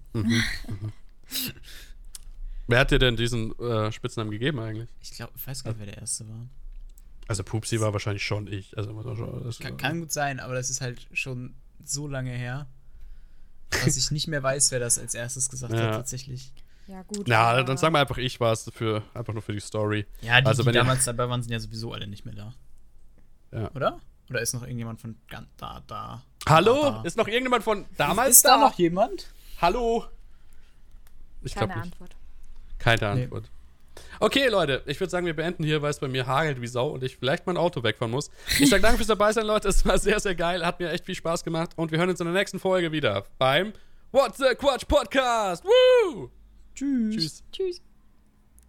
Wer hat dir denn diesen Spitznamen gegeben eigentlich? Ich weiß gar nicht, wer der Erste war. Also Pupsi war wahrscheinlich schon ich. Also das Kann gut sein, aber das ist halt schon so lange her, dass ich nicht mehr weiß, wer das als erstes gesagt Ja. hat, tatsächlich. Ja, gut. Na, aber- dann sagen wir einfach, ich war es einfach nur für die Story. Ja, die, Also die wenn ihr- damals dabei waren, sind ja sowieso alle nicht mehr da. Ja. Oder? Oder ist noch irgendjemand von da? Hallo? Da. Ist noch irgendjemand von damals Ist da noch jemand? Hallo? Ich Keine glaube nicht. Antwort. Keine Nee. Antwort. Okay, Leute, ich würde sagen, wir beenden hier, weil es bei mir hagelt wie Sau und ich vielleicht mein Auto wegfahren muss. Ich sage danke fürs Dabeisein, Leute. Es war sehr, sehr geil. Hat mir echt viel Spaß gemacht. Und wir hören uns in der nächsten Folge wieder beim What's the Quatsch Podcast. Woo! Tschüss. Tschüss. Tschüss.